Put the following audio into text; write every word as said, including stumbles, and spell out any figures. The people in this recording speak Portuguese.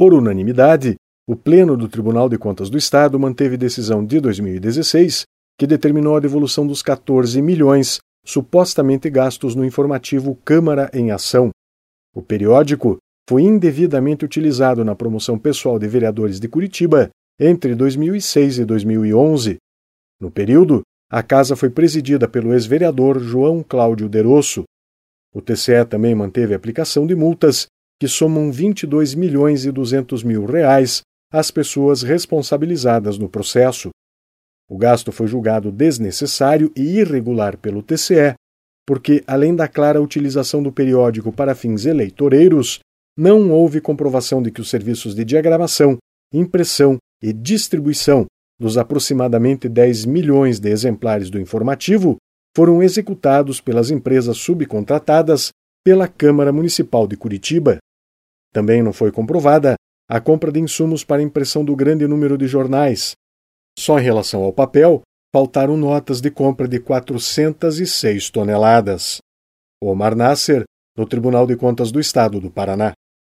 Por unanimidade, o Pleno do Tribunal de Contas do Estado manteve decisão de dois mil e dezesseis que determinou a devolução dos quatorze milhões supostamente gastos no informativo Câmara em Ação. O periódico foi indevidamente utilizado na promoção pessoal de vereadores de Curitiba entre dois mil e seis e dois mil e onze. No período, a casa foi presidida pelo ex-vereador João Cláudio Derosso. O T C E também manteve a aplicação de multas que somam vinte e dois milhões e duzentos mil reais às pessoas responsabilizadas no processo. O gasto foi julgado desnecessário e irregular pelo T C E, porque, além da clara utilização do periódico para fins eleitoreiros, não houve comprovação de que os serviços de diagramação, impressão e distribuição dos aproximadamente dez milhões de exemplares do informativo foram executados pelas empresas subcontratadas pela Câmara Municipal de Curitiba. Também não foi comprovada a compra de insumos para a impressão do grande número de jornais. Só em relação ao papel, faltaram notas de compra de quatrocentas e seis toneladas. Omar Nasser, no Tribunal de Contas do Estado do Paraná.